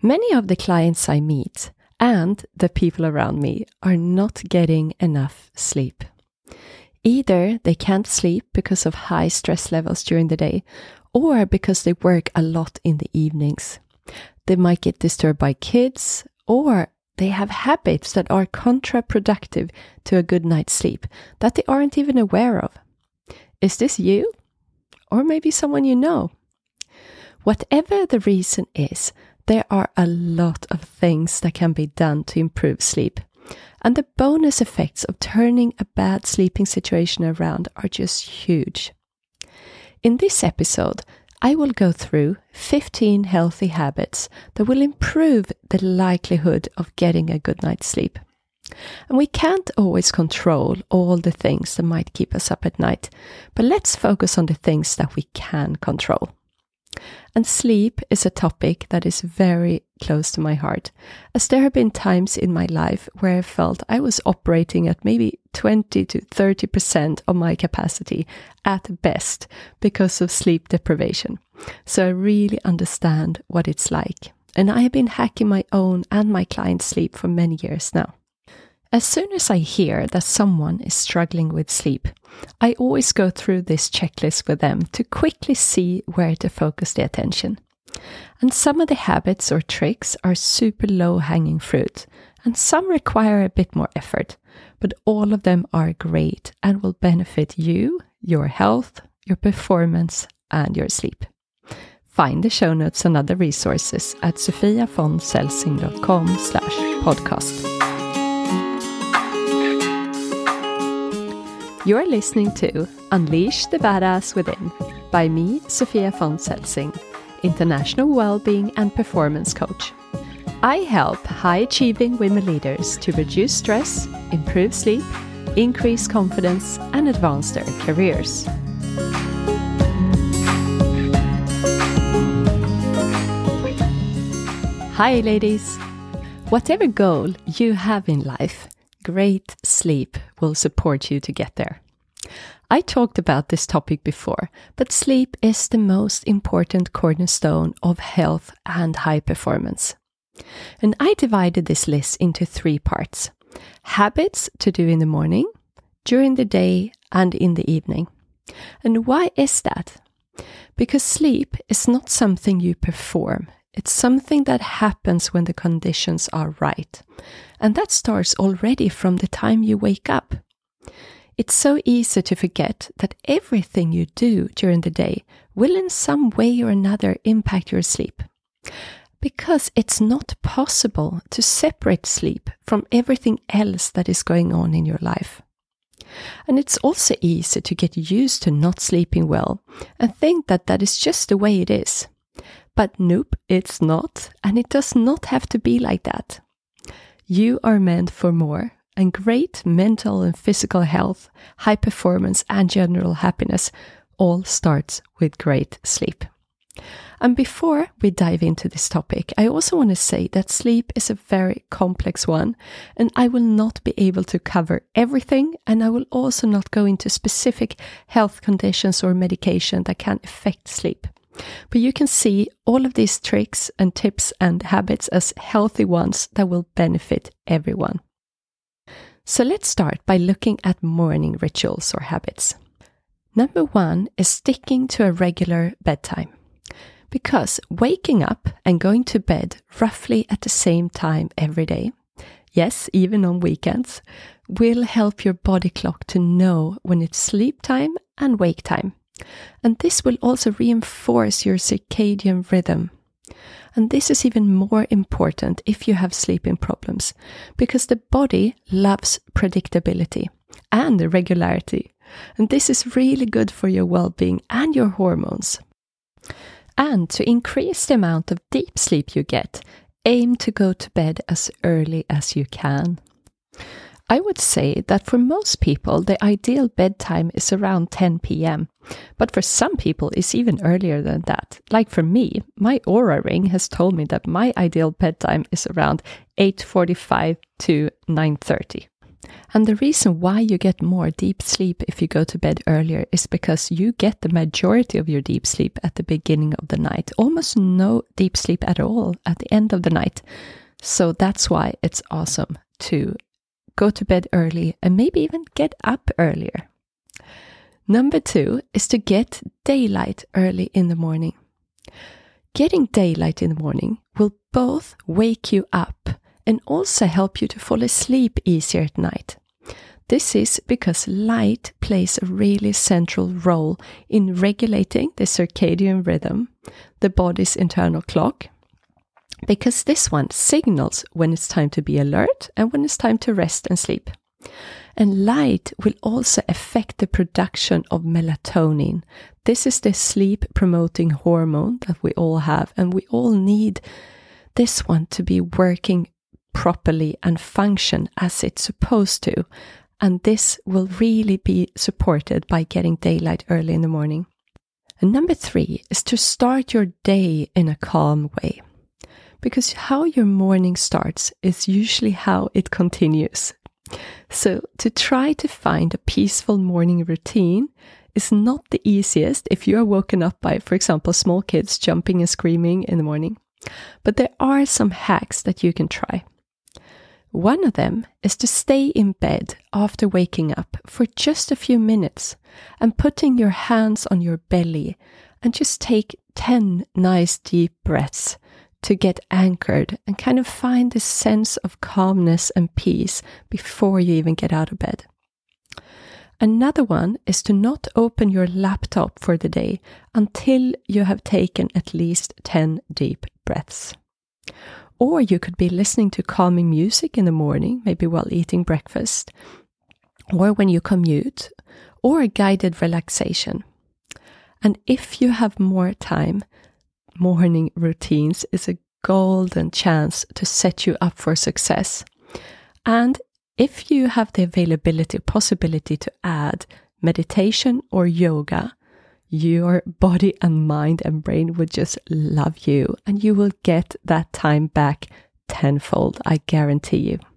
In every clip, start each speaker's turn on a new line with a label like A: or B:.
A: Many of the clients I meet and the people around me are not getting enough sleep. Either they can't sleep because of high stress levels during the day, or because they work a lot in the evenings. They might get disturbed by kids, or they have habits that are counterproductive to a good night's sleep that they aren't even aware of. Is this you? Or maybe someone you know? Whatever the reason is, there are a lot of things that can be done to improve sleep. And the bonus effects of turning a bad sleeping situation around are just huge. In this episode, I will go through 15 healthy habits that will improve the likelihood of getting a good night's sleep. And we can't always control all the things that might keep us up at night, but let's focus on the things that we can control. And sleep is a topic that is very close to my heart, as there have been times in my life where I felt I was operating at maybe 20 to 30% of my capacity at best because of sleep deprivation. So I really understand what it's like. And I have been hacking my own and my clients' sleep for many years now. As soon as I hear that someone is struggling with sleep, I always go through this checklist with them to quickly see where to focus the attention. And some of the habits or tricks are super low-hanging fruit, and some require a bit more effort, but all of them are great and will benefit you, your health, your performance, and your sleep. Find the show notes and other resources at sofiafonsselsing.com/podcast. You're listening to Unleash the Badass Within by me, Sofia von Selsing, international well-being and performance coach. I help high-achieving women leaders to reduce stress, improve sleep, increase confidence, and advance their careers. Hi, ladies! Whatever goal you have in life, great sleep will support you to get there. I talked about this topic before, but sleep is the most important cornerstone of health and high performance. And I divided this list into 3 parts: habits to do in the morning, during the day, and in the evening. And why is that? Because sleep is not something you perform. It's something that happens when the conditions are right. And that starts already from the time you wake up. It's so easy to forget that everything you do during the day will in some way or another impact your sleep. Because it's not possible to separate sleep from everything else that is going on in your life. And it's also easy to get used to not sleeping well and think that that is just the way it is. But nope, it's not, and it does not have to be like that. You are meant for more, and great mental and physical health, high performance, and general happiness all starts with great sleep. And before we dive into this topic, I also want to say that sleep is a very complex one, and I will not be able to cover everything, and I will also not go into specific health conditions or medication that can affect sleep. But you can see all of these tricks and tips and habits as healthy ones that will benefit everyone. So let's start by looking at morning rituals or habits. Number 1 is sticking to a regular bedtime. Because waking up and going to bed roughly at the same time every day, yes, even on weekends, will help your body clock to know when it's sleep time and wake time. And this will also reinforce your circadian rhythm. And this is even more important if you have sleeping problems, because the body loves predictability and regularity. And this is really good for your well-being and your hormones. And to increase the amount of deep sleep you get, aim to go to bed as early as you can. I would say that for most people, the ideal bedtime is around 10 p.m. But for some people, it's even earlier than that. Like for me, my Oura ring has told me that my ideal bedtime is around 8:45 to 9:30. And the reason why you get more deep sleep if you go to bed earlier is because you get the majority of your deep sleep at the beginning of the night. Almost no deep sleep at all at the end of the night. So that's why it's awesome to go to bed early and maybe even get up earlier. Number 2 is to get daylight early in the morning. Getting daylight in the morning will both wake you up and also help you to fall asleep easier at night. This is because light plays a really central role in regulating the circadian rhythm, the body's internal clock, because this one signals when it's time to be alert and when it's time to rest and sleep. And light will also affect the production of melatonin. This is the sleep-promoting hormone that we all have, and we all need this one to be working properly and function as it's supposed to. And this will really be supported by getting daylight early in the morning. And number 3 is to start your day in a calm way. Because how your morning starts is usually how it continues. So to try to find a peaceful morning routine is not the easiest if you are woken up by, for example, small kids jumping and screaming in the morning. But there are some hacks that you can try. One of them is to stay in bed after waking up for just a few minutes and putting your hands on your belly and just take 10 nice deep breaths to get anchored and kind of find this sense of calmness and peace before you even get out of bed. Another one is to not open your laptop for the day until you have taken at least 10 deep breaths. Or you could be listening to calming music in the morning, maybe while eating breakfast, or when you commute, or a guided relaxation. And if you have more time, morning routines is a golden chance to set you up for success. And if you have the possibility to add meditation or yoga, your body and mind and brain would just love you, and you will get that time back tenfold, I guarantee you.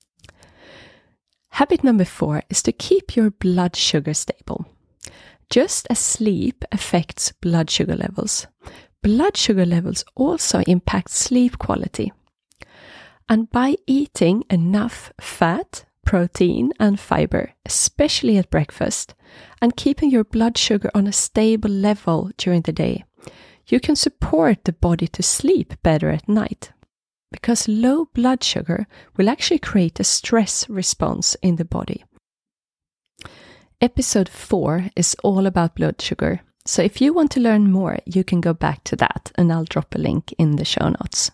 A: Habit number 4 is to keep your blood sugar stable. Just as sleep affects blood sugar levels also impact sleep quality. And by eating enough fat, protein and fiber, especially at breakfast, and keeping your blood sugar on a stable level during the day, you can support the body to sleep better at night. Because low blood sugar will actually create a stress response in the body. Episode 4 is all about blood sugar. So if you want to learn more, you can go back to that, and I'll drop a link in the show notes.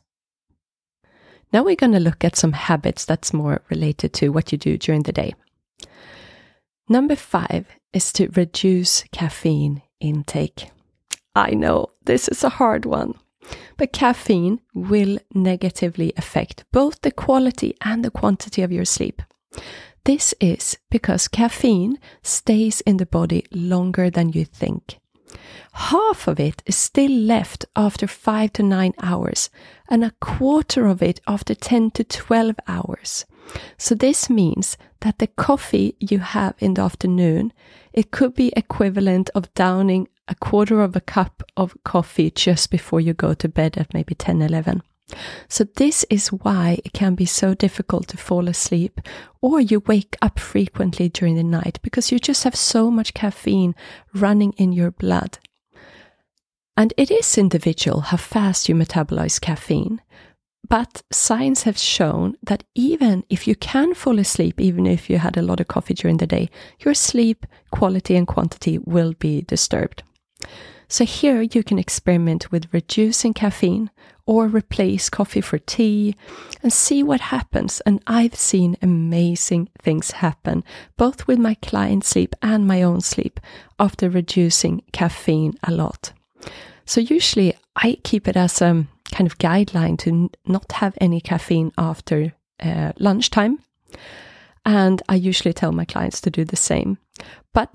A: Now we're going to look at some habits that's more related to what you do during the day. Number 5 is to reduce caffeine intake. I know, this is a hard one, but caffeine will negatively affect both the quality and the quantity of your sleep. This is because caffeine stays in the body longer than you think. Half of it is still left after 5 to 9 hours, and a quarter of it after 10 to 12 hours. So this means that the coffee you have in the afternoon, it could be equivalent of downing a quarter of a cup of coffee just before you go to bed at maybe 10, 11. So this is why it can be so difficult to fall asleep, or you wake up frequently during the night because you just have so much caffeine running in your blood. And it is individual how fast you metabolize caffeine, but science has shown that even if you can fall asleep, even if you had a lot of coffee during the day, your sleep quality and quantity will be disturbed. So here you can experiment with reducing caffeine or replace coffee for tea and see what happens. And I've seen amazing things happen, both with my client sleep and my own sleep, after reducing caffeine a lot. So usually I keep it as a kind of guideline to not have any caffeine after lunchtime. And I usually tell my clients to do the same. But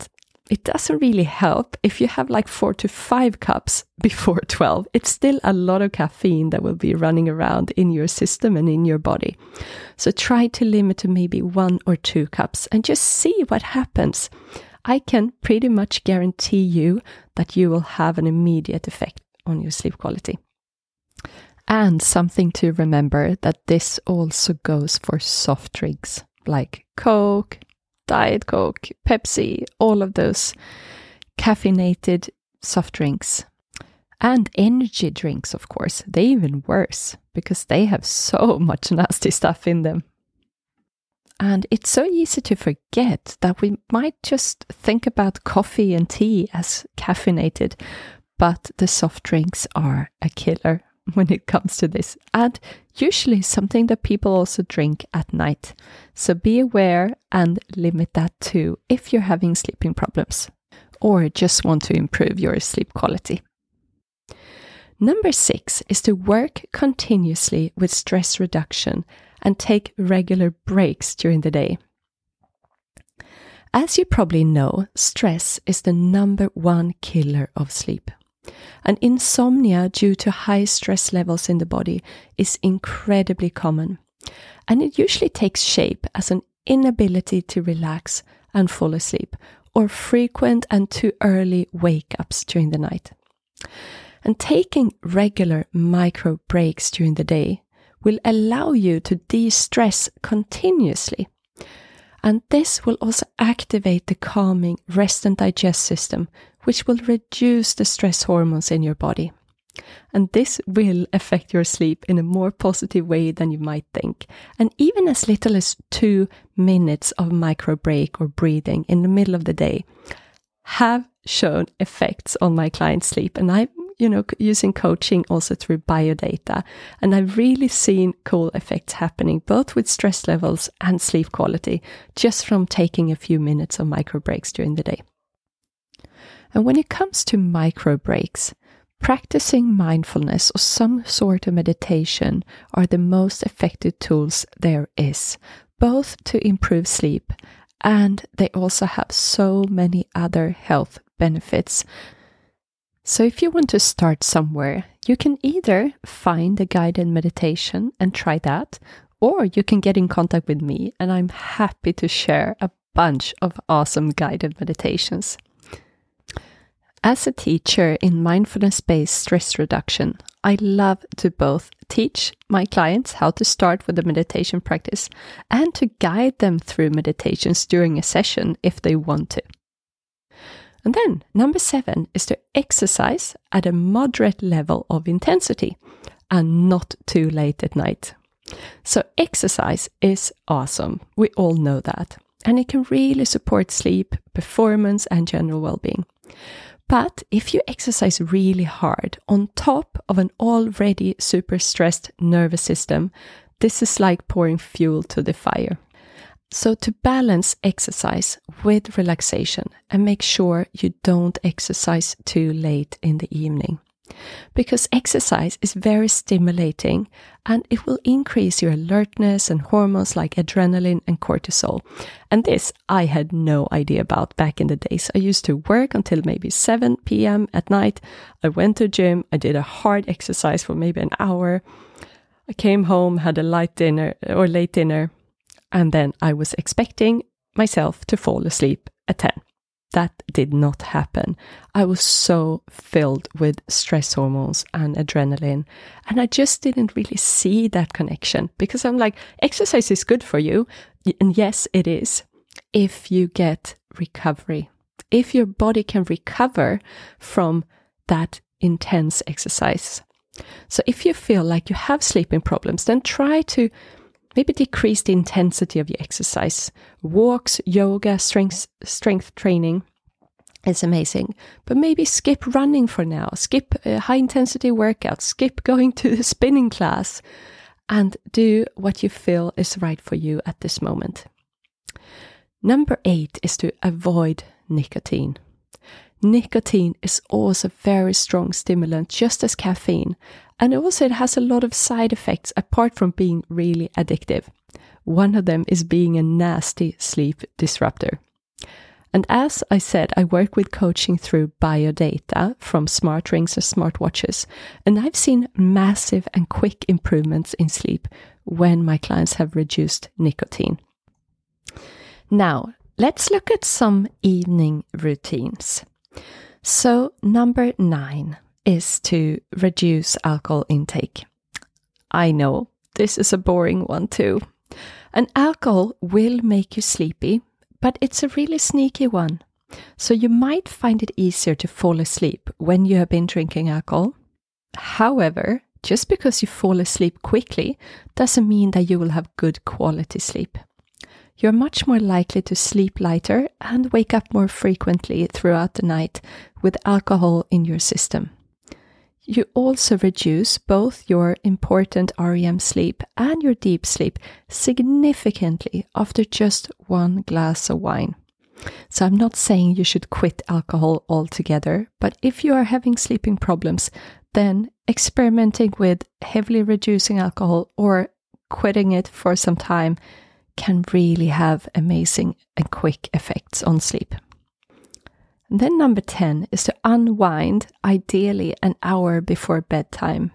A: it doesn't really help if you have like 4 to 5 cups before 12. It's still a lot of caffeine that will be running around in your system and in your body. So try to limit to maybe 1 or 2 cups and just see what happens. I can pretty much guarantee you that you will have an immediate effect on your sleep quality. And something to remember that this also goes for soft drinks like Coke, Diet Coke, Pepsi, all of those caffeinated soft drinks. And energy drinks, of course, they're even worse because they have so much nasty stuff in them. And it's so easy to forget that we might just think about coffee and tea as caffeinated, but the soft drinks are a killer when it comes to this, and usually something that people also drink at night. So be aware and limit that too if you're having sleeping problems or just want to improve your sleep quality. Number 6 is to work continuously with stress reduction and take regular breaks during the day. As you probably know, stress is the number 1 killer of sleep. And insomnia due to high stress levels in the body is incredibly common. And it usually takes shape as an inability to relax and fall asleep, or frequent and too early wake-ups during the night. And taking regular micro breaks during the day will allow you to de-stress continuously. And this will also activate the calming rest and digest system, which will reduce the stress hormones in your body. And this will affect your sleep in a more positive way than you might think. And even as little as 2 minutes of micro break or breathing in the middle of the day have shown effects on my clients' sleep. And I'm using coaching also through biodata. And I've really seen cool effects happening both with stress levels and sleep quality just from taking a few minutes of micro breaks during the day. And when it comes to micro breaks, practicing mindfulness or some sort of meditation are the most effective tools there is, both to improve sleep, and they also have so many other health benefits. So if you want to start somewhere, you can either find a guided meditation and try that, or you can get in contact with me and I'm happy to share a bunch of awesome guided meditations. As a teacher in mindfulness-based stress reduction, I love to both teach my clients how to start with the meditation practice and to guide them through meditations during a session if they want to. And then number 7 is to exercise at a moderate level of intensity and not too late at night. So exercise is awesome. We all know that. And it can really support sleep, performance, and general well-being. But if you exercise really hard on top of an already super stressed nervous system, this is like pouring fuel to the fire. So to balance exercise with relaxation and make sure you don't exercise too late in the evening. Because exercise is very stimulating and it will increase your alertness and hormones like adrenaline and cortisol. And this I had no idea about back in the days. I used to work until maybe 7 p.m. at night. I went to gym. I did a hard exercise for maybe an hour. I came home, had a late dinner, and then I was expecting myself to fall asleep at 10. That did not happen. I was so filled with stress hormones and adrenaline, and I just didn't really see that connection because I'm like, exercise is good for you. And yes, it is, if you get recovery. If your body can recover from that intense exercise. So if you feel like you have sleeping problems, then try to maybe decrease the intensity of your exercise. Walks, yoga, strength training is amazing. But maybe skip running for now. Skip high intensity workouts. Skip going to the spinning class. And do what you feel is right for you at this moment. Number 8 is to avoid nicotine. Nicotine is also a very strong stimulant, just as caffeine. And also it has a lot of side effects apart from being really addictive. One of them is being a nasty sleep disruptor. And as I said, I work with coaching through biodata from smart rings and smartwatches. And I've seen massive and quick improvements in sleep when my clients have reduced nicotine. Now, let's look at some evening routines. So, number 9 is to reduce alcohol intake. I know, this is a boring one too. And alcohol will make you sleepy, but it's a really sneaky one. So you might find it easier to fall asleep when you have been drinking alcohol. However, just because you fall asleep quickly doesn't mean that you will have good quality sleep. You're much more likely to sleep lighter and wake up more frequently throughout the night with alcohol in your system. You also reduce both your important REM sleep and your deep sleep significantly after just one glass of wine. So I'm not saying you should quit alcohol altogether, but if you are having sleeping problems, then experimenting with heavily reducing alcohol or quitting it for some time can really have amazing and quick effects on sleep. And then number 10 is to unwind, ideally an hour before bedtime.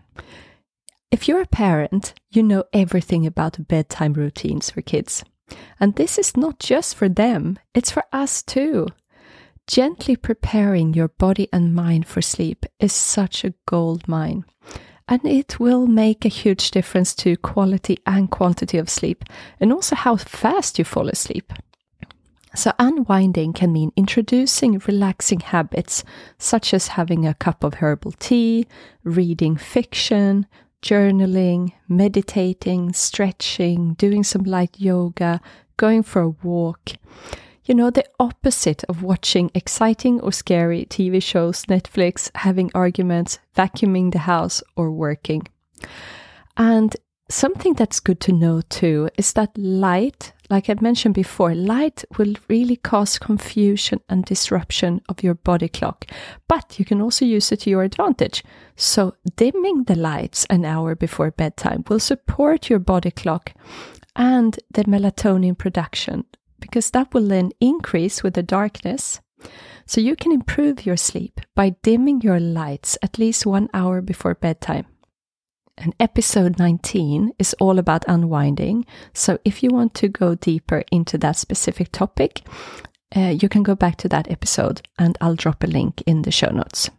A: If you're a parent, you know everything about bedtime routines for kids. And this is not just for them, it's for us too. Gently preparing your body and mind for sleep is such a gold mine. And it will make a huge difference to quality and quantity of sleep, and also how fast you fall asleep. So unwinding can mean introducing relaxing habits, such as having a cup of herbal tea, reading fiction, journaling, meditating, stretching, doing some light yoga, going for a walk. You know, the opposite of watching exciting or scary TV shows, Netflix, having arguments, vacuuming the house, or working. And something that's good to know too is that light, like I mentioned before, light will really cause confusion and disruption of your body clock, but you can also use it to your advantage. So dimming the lights an hour before bedtime will support your body clock and the melatonin production, because that will then increase with the darkness. So you can improve your sleep by dimming your lights at least 1 hour before bedtime. And episode 19 is all about unwinding. So if you want to go deeper into that specific topic, you can go back to that episode and I'll drop a link in the show notes.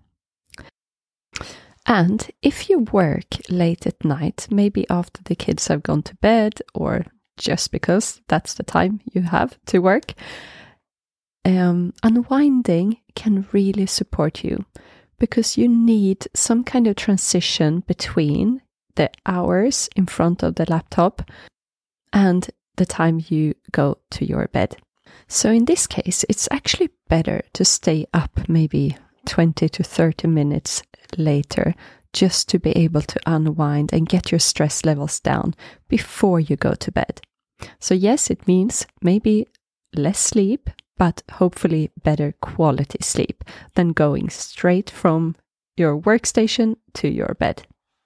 A: And if you work late at night, maybe after the kids have gone to bed or just because that's the time you have to work, unwinding can really support you because you need some kind of transition between the hours in front of the laptop and the time you go to your bed. So in this case, it's actually better to stay up maybe 20 to 30 minutes later just to be able to unwind and get your stress levels down before you go to bed. So yes, it means maybe less sleep, but hopefully better quality sleep than going straight from your workstation to your bed.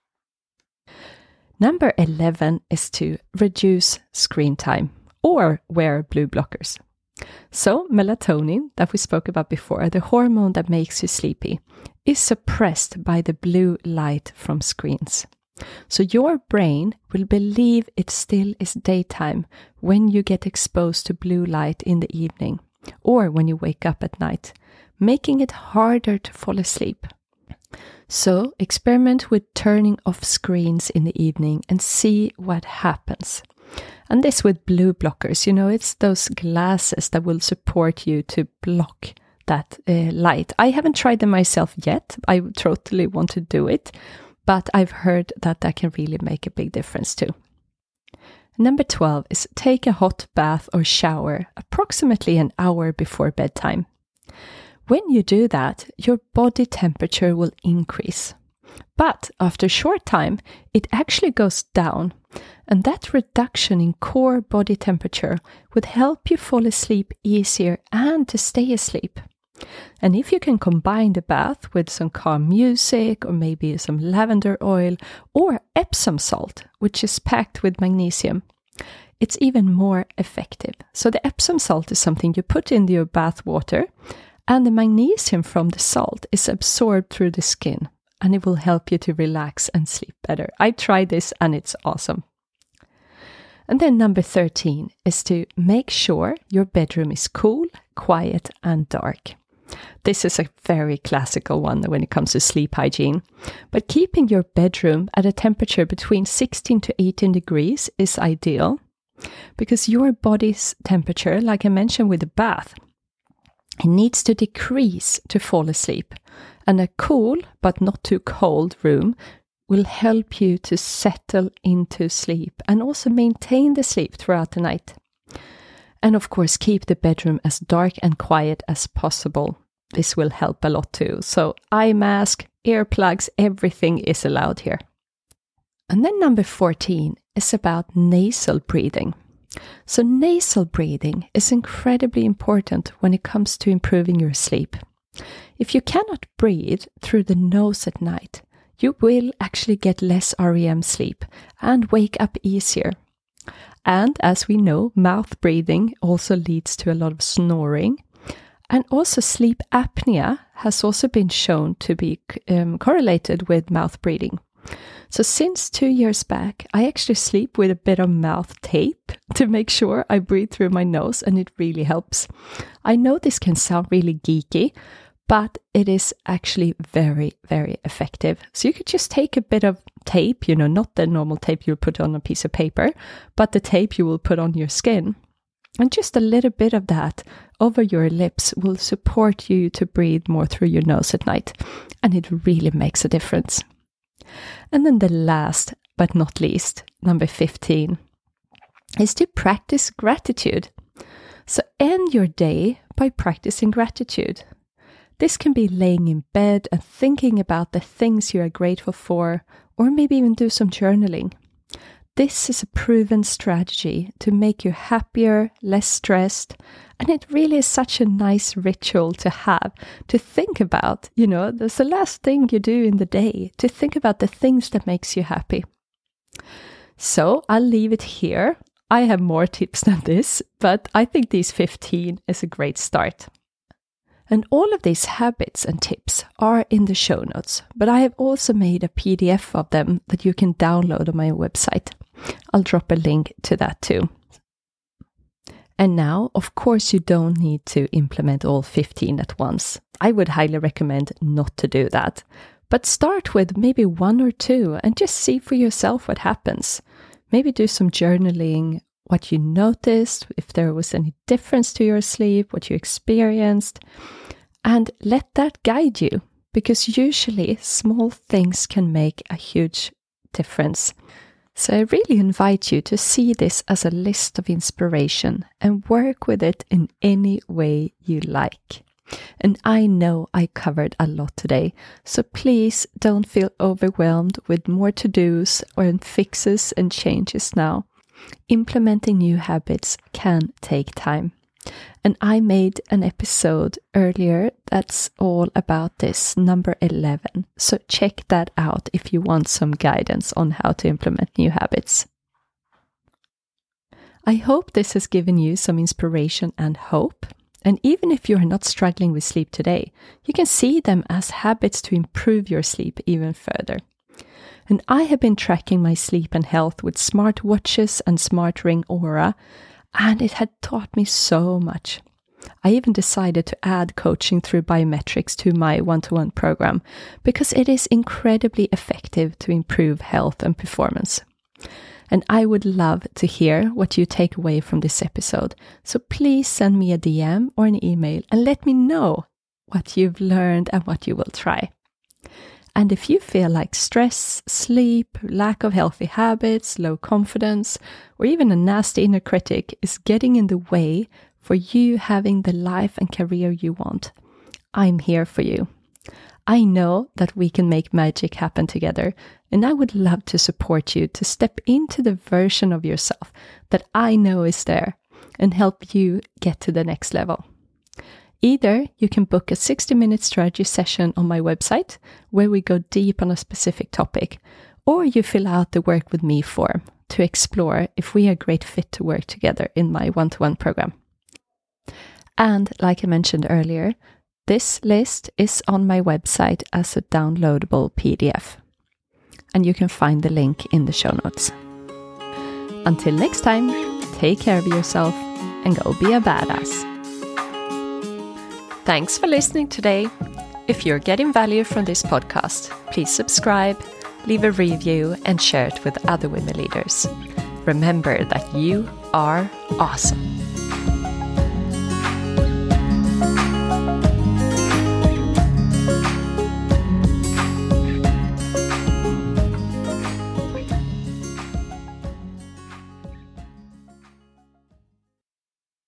A: Number 11 is to reduce screen time or wear blue blockers. So melatonin, that we spoke about before, the hormone that makes you sleepy, is suppressed by the blue light from screens. So your brain will believe it still is daytime when you get exposed to blue light in the evening or when you wake up at night, making it harder to fall asleep. So experiment with turning off screens in the evening and see what happens. And this with blue blockers, you know, it's those glasses that will support you to block that light. I haven't tried them myself yet. I totally want to do it, but I've heard that that can really make a big difference too. Number 12 is take a hot bath or shower approximately an hour before bedtime. When you do that, your body temperature will increase. But after a short time, it actually goes down. And that reduction in core body temperature would help you fall asleep easier and to stay asleep. And if you can combine the bath with some calm music or maybe some lavender oil or Epsom salt, which is packed with magnesium, it's even more effective. So the Epsom salt is something you put into your bath water, and the magnesium from the salt is absorbed through the skin, and it will help you to relax and sleep better. I tried this and it's awesome. And then number 13 is to make sure your bedroom is cool, quiet, and dark. This is a very classical one when it comes to sleep hygiene. But keeping your bedroom at a temperature between 16 to 18 degrees is ideal, because your body's temperature, like I mentioned with the bath, it needs to decrease to fall asleep. And a cool but not too cold room will help you to settle into sleep and also maintain the sleep throughout the night. And of course, keep the bedroom as dark and quiet as possible. This will help a lot too. So eye mask, earplugs, everything is allowed here. And then number 14 is about nasal breathing. So nasal breathing is incredibly important when it comes to improving your sleep. If you cannot breathe through the nose at night, you will actually get less REM sleep and wake up easier. And as we know, mouth breathing also leads to a lot of snoring. And also sleep apnea has also been shown to be correlated with mouth breathing. So since 2 years back, I actually sleep with a bit of mouth tape to make sure I breathe through my nose, and it really helps. I know this can sound really geeky, but it is actually very, very effective. So you could just take a bit of tape, not the normal tape you'll put on a piece of paper, but the tape you will put on your skin. And just a little bit of that over your lips will support you to breathe more through your nose at night. And it really makes a difference. And then the last but not least, number 15, is to practice gratitude. So end your day by practicing gratitude. This can be laying in bed and thinking about the things you are grateful for, or maybe even do some journaling. This is a proven strategy to make you happier, less stressed, and it really is such a nice ritual to have, to think about, that's the last thing you do in the day, to think about the things that makes you happy. So I'll leave it here. I have more tips than this, but I think these 15 is a great start. And all of these habits and tips are in the show notes, but I have also made a PDF of them that you can download on my website. I'll drop a link to that too. And now, of course, you don't need to implement all 15 at once. I would highly recommend not to do that. But start with maybe 1 or 2 and just see for yourself what happens. Maybe do some journaling, what you noticed, if there was any difference to your sleep, what you experienced, and let that guide you, because usually small things can make a huge difference. So I really invite you to see this as a list of inspiration and work with it in any way you like. And I know I covered a lot today, so please don't feel overwhelmed with more to-dos or fixes and changes now. Implementing new habits can take time. And I made an episode earlier that's all about this, number 11. So check that out if you want some guidance on how to implement new habits. I hope this has given you some inspiration and hope. And even if you are not struggling with sleep today, you can see them as habits to improve your sleep even further. And I have been tracking my sleep and health with smart watches and Smart Ring Aura, and it had taught me so much. I even decided to add coaching through biometrics to my one-to-one program because it is incredibly effective to improve health and performance. And I would love to hear what you take away from this episode. So please send me a DM or an email and let me know what you've learned and what you will try. And if you feel like stress, sleep, lack of healthy habits, low confidence, or even a nasty inner critic is getting in the way for you having the life and career you want, I'm here for you. I know that we can make magic happen together, and I would love to support you to step into the version of yourself that I know is there and help you get to the next level. Either you can book a 60-minute strategy session on my website where we go deep on a specific topic, or you fill out the Work With Me form, to explore if we are a great fit to work together in my one-to-one program. And like I mentioned earlier, this list is on my website as a downloadable PDF. And you can find the link in the show notes. Until next time, take care of yourself and go be a badass. Thanks for listening today. If you're getting value from this podcast, please subscribe, leave a review, and share it with other women leaders. Remember that you are awesome.